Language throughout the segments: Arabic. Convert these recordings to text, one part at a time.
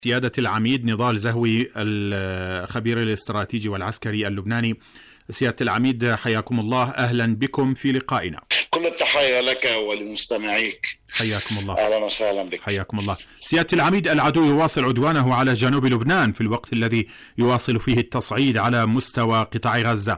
سيادة العميد نضال زهوي الخبير الاستراتيجي والعسكري اللبناني. سيادة العميد حياكم الله، أهلا بكم في لقائنا. كل التحية لك ولمستمعيك. حياكم الله. أهلا وسهلا بك. حياكم الله. سيادة العميد، العدو يواصل عدوانه على جنوب لبنان في الوقت الذي يواصل فيه التصعيد على مستوى قطاع غزة،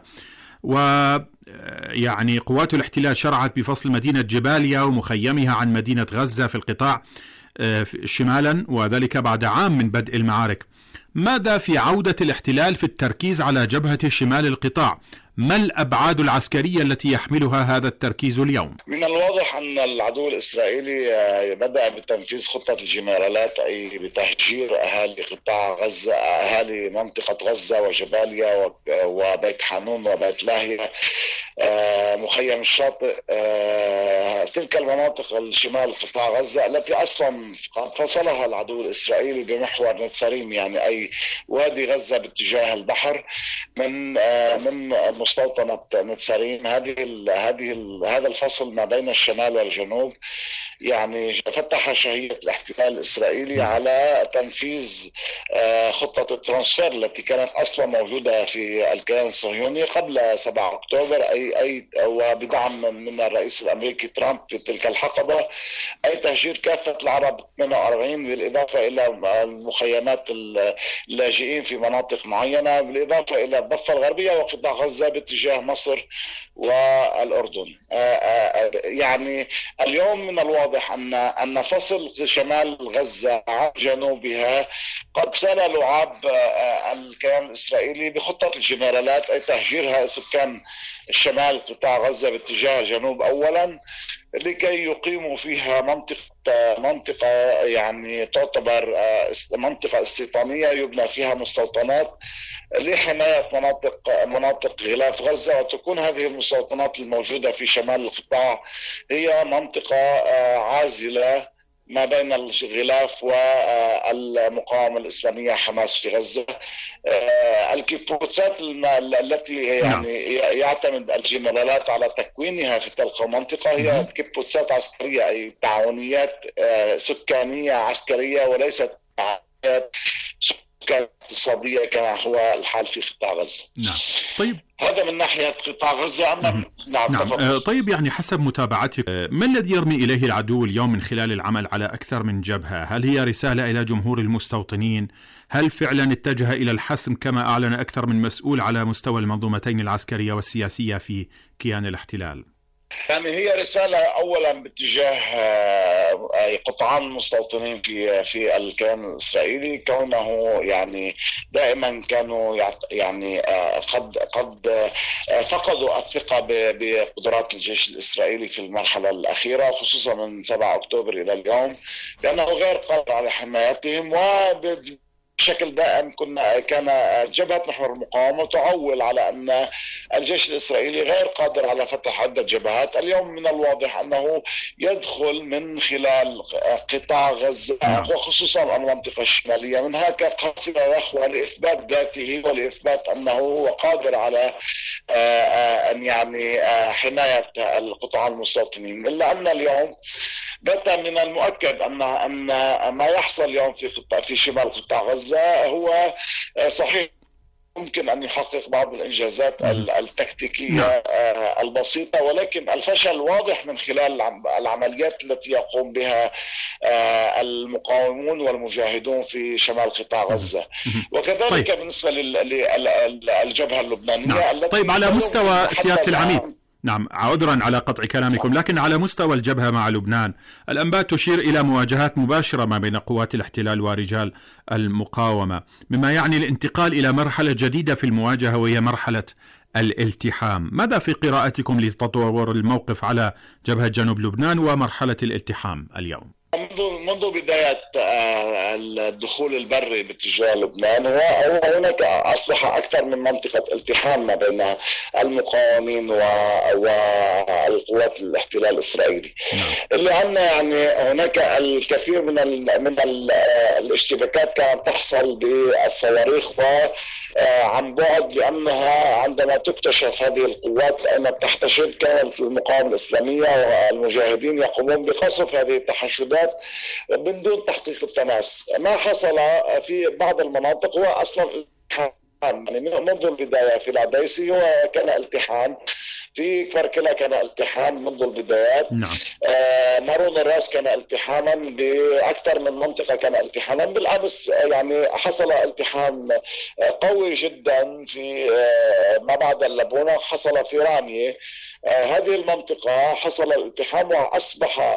ويعني قوات الاحتلال شرعت بفصل مدينة جباليا ومخيمها عن مدينة غزة في القطاع شمالا، وذلك بعد عام من بدء المعارك. ماذا في عودة الاحتلال في التركيز على جبهة شمال القطاع؟ ما الأبعاد العسكرية التي يحملها هذا التركيز اليوم؟ من الواضح أن العدو الإسرائيلي بدأ بتنفيذ خطة الجنرالات، أي بتهجير أهالي قطاع غزة، أهالي منطقة غزة وجباليا وبيت حانون وبيت لاهية، مخيم الشاطئ، تلك المناطق الشمال قطاع غزة التي أصلا فصلها العدو الإسرائيلي بمحور نتساريم، يعني أي وادي غزة باتجاه البحر من مستوطنة نتساريم. هذا الفصل ما بين الشمال والجنوب يعني فتح شهية الاحتلال الإسرائيلي على تنفيذ خطة الترانسفير التي كانت أصلا موجودة في الكيان الصهيوني قبل 7 أكتوبر، وبدعم من الرئيس الأمريكي ترامب في تلك الحقبة، أي تهجير كافة العرب 48 بالإضافة إلى المخيمات اللاجئين في مناطق معينة، بالإضافة إلى الضفة الغربية وقطاع غزة باتجاه مصر والأردن. يعني اليوم من الواضح أن فصل شمال غزة عن جنوبها قد سال لعاب الكيان الإسرائيلي بخطة الجنرالات، أي تهجيرها سكان الشمال قطاع غزة باتجاه جنوب أولا، لكي يقيموا فيها منطقة يعني تعتبر منطقة استيطانية يبنى فيها مستوطنات لحماية مناطق غلاف غزة، وتكون هذه المستوطنات الموجودة في شمال القطاع هي منطقة عازلة ما بين الغلاف والمقاومة الإسلامية حماس في غزة. الكيبوتسات التي يعني يعتمد الجنرالات على تكوينها في تلك المنطقة هي كيبوتسات عسكرية، أي تعاونيات سكانية عسكرية، وليست تعاونيات اقتصادية كما هو الحال في قطاع غزة. نعم. طيب، هذا من ناحية قطاع غزة. نعم. طيب، يعني حسب متابعتك، ما الذي يرمي إليه العدو اليوم من خلال العمل على أكثر من جبهة؟ هل هي رسالة إلى جمهور المستوطنين؟ هل فعلا اتجه إلى الحسم كما أعلن أكثر من مسؤول على مستوى المنظومتين العسكرية والسياسية في كيان الاحتلال؟ يعني هي رسالة أولا باتجاه قطعان المستوطنين في الكيان الإسرائيلي، كونه يعني دائما كانوا يعني قد فقدوا الثقة بقدرات الجيش الإسرائيلي في المرحلة الأخيرة، خصوصا من 7 أكتوبر إلى اليوم، لأنه غير قادر على حمايتهم، بشكل دائم كان جبهة محور المقاومة تعول على أن الجيش الإسرائيلي غير قادر على فتح عدة جبهات. اليوم من الواضح أنه يدخل من خلال قطاع غزة وخصوصا المنطقة الشمالية، من هكا قصد رخوة لإثبات ذاته ولإثبات أنه هو قادر على أن يعني حماية القطاع المستوطنين. إلا أن اليوم بات من المؤكد أن ما يحصل اليوم في شمال قطاع غزة هو صحيح ممكن أن يحقق بعض الإنجازات التكتيكية البسيطة، ولكن الفشل واضح من خلال العمليات التي يقوم بها المقاومون والمجاهدون في شمال قطاع غزة، وكذلك بالنسبة للجبهة اللبنانية التي طيب، على مستوى سيادة العميد، نعم، عذرا على قطع كلامكم، لكن على مستوى الجبهة مع لبنان الأنباء تشير إلى مواجهات مباشرة ما بين قوات الاحتلال ورجال المقاومة، مما يعني الانتقال إلى مرحلة جديدة في المواجهة وهي مرحلة الالتحام. ماذا في قراءتكم لتطور الموقف على جبهة جنوب لبنان ومرحلة الالتحام اليوم؟ منذ بداية الدخول البري باتجاه لبنان وهناك أصبح أكثر من منطقة التحام ما بين المقاومين والقوات الاحتلال الإسرائيلي، إلا أن يعني هناك الكثير من الاشتباكات كانت تحصل بالصواريخ عن بعد، لأنها عندما تكتشف هذه القوات لأنها تحتشد، كانت المقاومة الإسلامية والمجاهدين يقومون بقصف هذه التحشدات من دون تحقيق التماس. ما حصل في بعض المناطق هو أصلا يعني منذ البداية. في العديسي هو كان التحام، في كفركلة كان التحام منذ البدايات. نعم. مارون الراس كان التحاما، بأكثر من منطقة كان التحاما. بالأمس يعني حصل التحام قوي جدا في ما بعد اللبونة، حصل في رامية. هذه المنطقة حصل الالتحام وأصبح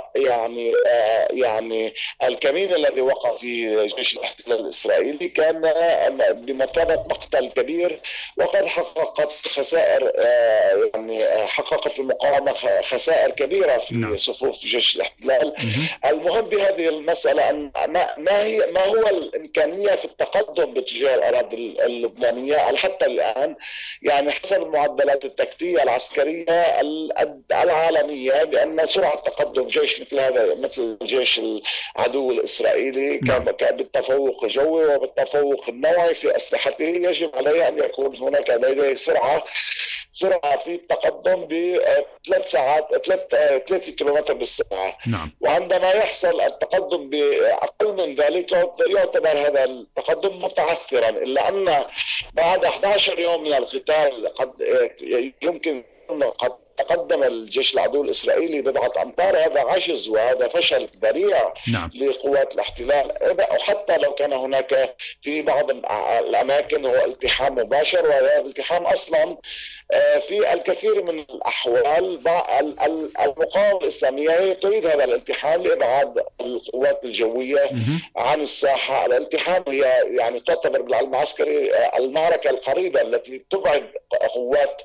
يعني الكمين الذي وقع فيه جيش الاحتلال الإسرائيلي كان بمثابة مقتل كبير، وقد حققت خسائر يعني حققت المقاومة خسائر كبيرة في صفوف جيش الاحتلال. المهم بهذه المسألة أن ما هو الإمكانية في التقدم باتجاه الأراضي اللبنانية حتى الآن، يعني حسب المعدلات التكتيكية العسكرية العالمية، بأن سرعة تقدم جيش مثل هذا، مثل جيش العدو الإسرائيلي بالتفوق الجوي وبالتفوق النوعي في أسلحته، يجب عليه أن يكون هناك لديه سرعة في التقدم ب3 ساعات 3 كيلومتر بالساعة. نعم. وعندما يحصل التقدم بأقل من ذلك يعتبر هذا التقدم متعثرا، إلا أن بعد 11 يوم من القتال قد يمكن قد تقدم الجيش العدو الإسرائيلي بضعة أمتار. هذا عجز وهذا فشل ذريع لقوات الاحتلال، وحتى لو كان هناك في بعض الأماكن هو التحام مباشر، وهذا الالتحام أصلا في الكثير من الأحوال المقاومة الإسلامية هي تريد هذا الالتحام لإبعاد القوات الجوية عن الساحة. الالتحام هي يعني تعتبر بالعلم العسكري المعركة القريبة التي تبعد قوات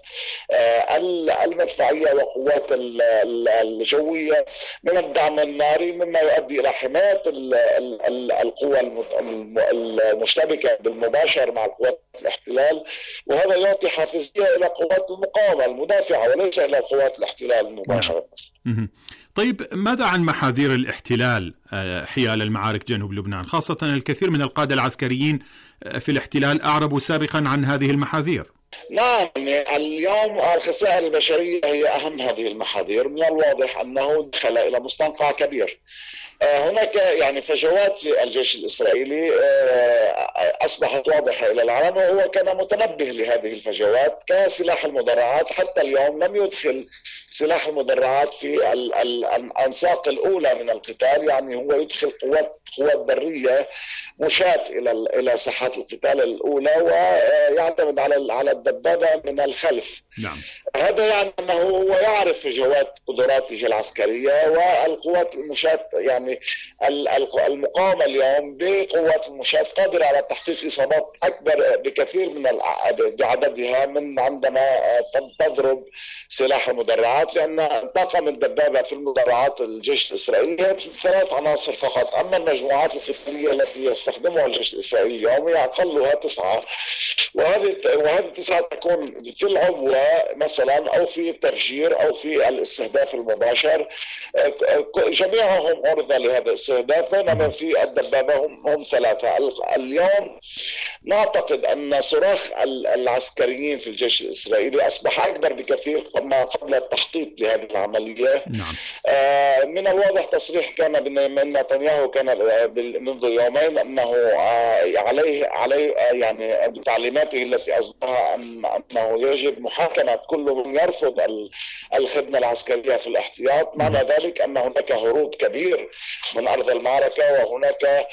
المدفعية وقوات الجوية من الدعم الناري، مما يؤدي إلى حماية القوى المشتبكة بالمباشر مع قوات الاحتلال، وهذا يعطي حافزية إلى قوات المقاومة المدافعة وليس إلى قوات الاحتلال المباشرة. طيب، ماذا عن محاذير الاحتلال حيال المعارك جنوب لبنان؟ خاصة الكثير من القادة العسكريين في الاحتلال أعربوا سابقا عن هذه المحاذير. نعم، اليوم الخسائر البشرية هي أهم هذه المحاذير. من الواضح أنه دخل إلى مستنقع كبير. هناك يعني فجوات في الجيش الإسرائيلي أصبحت واضحة إلى العالم، وهو كان متنبه لهذه الفجوات. كسلاح المدرعات حتى اليوم لم يدخل سلاح المدرعات في الأنساق الأولى من القتال، يعني هو يدخل قوات برية مشاة إلى ساحات القتال الأولى، ويعتمد على الدبابة من الخلف. نعم. هذا يعني أنه هو يعرف فجوات قدراته العسكرية، والقوات المشاة يعني المقاومة اليوم بقوات المشاة قادرة على تحقيق إصابات أكبر بكثير بعددها من عندما تضرب سلاح المدرعات، لأن طاقم الدبابة في المدرعات الجيش الإسرائيلي هي 3 عناصر فقط، أما المجموعات القتالية التي يستخدمها الجيش الإسرائيلي اليوم هي أقلها 9، وهذه 9 تكون في العبوة مثلا أو في التفجير أو في الاستهداف المباشر، جميعهم عرضة لهذا الاستهداف، بينما في الدبابة هم 3. اليوم نعتقد أن صراخ العسكريين في الجيش الإسرائيلي أصبح أكبر بكثير ما قبل التخطيط لهذه العملية. نعم. من الواضح تصريح كان من نتنياهو كان منذ يومين أنه عليه يعني بتعليماته التي أصدرها أنه يجب محاكمة كل من يرفض الخدمة العسكرية في الاحتياط. معنى ذلك أن هناك هروب كبير من أرض المعركة، وهناك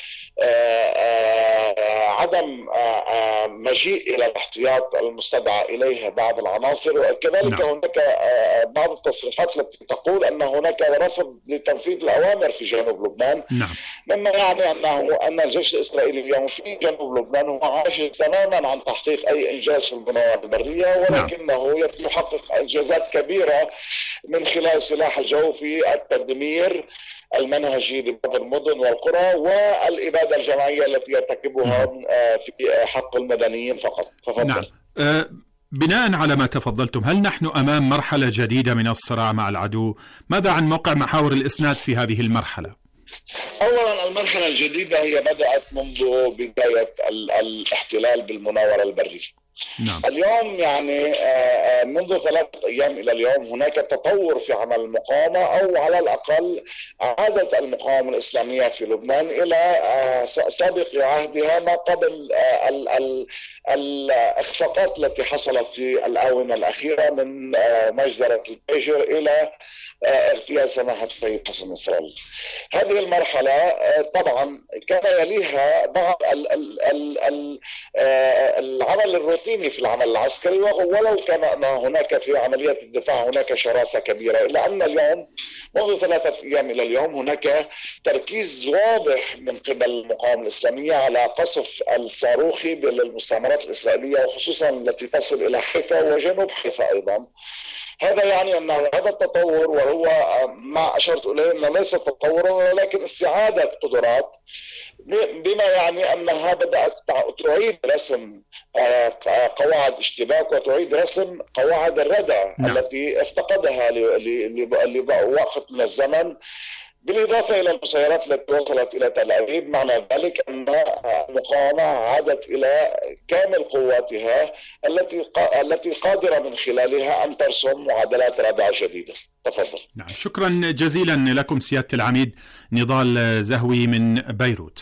عدم مجيء إلى الاحتياط المستدعى إليه بعض العناصر، وكذلك هناك بعض التصريحات التي تقول أن هناك رفض لتنفيذ الأوامر في جنوب لبنان. مما يعني أن الجيش الإسرائيلي اليوم في جنوب لبنان هو عاجز تماما عن تحقيق أي إنجاز في البنيات البرية، ولكنه يحقق إنجازات كبيرة من خلال سلاح الجو في التدمير المنهجي لبعض المدن والقرى والإبادة الجماعية التي يرتكبها في حق المدنيين فقط. نعم. بناء على ما تفضلتم، هل نحن أمام مرحلة جديدة من الصراع مع العدو؟ ماذا عن موقع محاور الإسناد في هذه المرحلة؟ اولا المرحله الجديده هي بدات منذ بدايه الاحتلال بالمناوره البريه. نعم. اليوم يعني منذ 3 أيام إلى اليوم هناك تطور في عمل المقاومة، أو على الأقل عادت المقاومة الإسلامية في لبنان إلى سابق عهدها ما قبل الإخفاقات التي حصلت في الآونة الأخيرة من مجزرة البيجر إلى اغتيال سماحة السيد حسن نصر. هذه المرحلة طبعا كان يليها بعض العمل الروتيني في العمل العسكري، ولو كان هناك في عملية الدفاع هناك شراسة كبيرة، إلا أن اليوم منذ 3 أيام إلى اليوم هناك تركيز واضح من قبل المقاومة الإسلامية على قصف الصاروخي للمستعمرات الإسرائيلية، وخصوصا التي تصل إلى حيفا وجنوب حيفا أيضا. هذا يعني أن هذا التطور، وهو ما أشرت إليه أنه ليس تطورا ولكن استعادة قدرات، بما يعني أنها بدأت تعيد رسم قواعد اشتباك وتعيد رسم قواعد الردع التي افتقدها لوقت من الزمن، بالإضافة إلى المسيرات التي وصلت إلى تل أبيب. معنى ذلك أن المقاومة عادت إلى كامل قواتها التي قادرة من خلالها أن ترسم معادلات ردع جديدة. تفضل. نعم، شكرا جزيلا لكم سيادة العميد نضال زهوي من بيروت.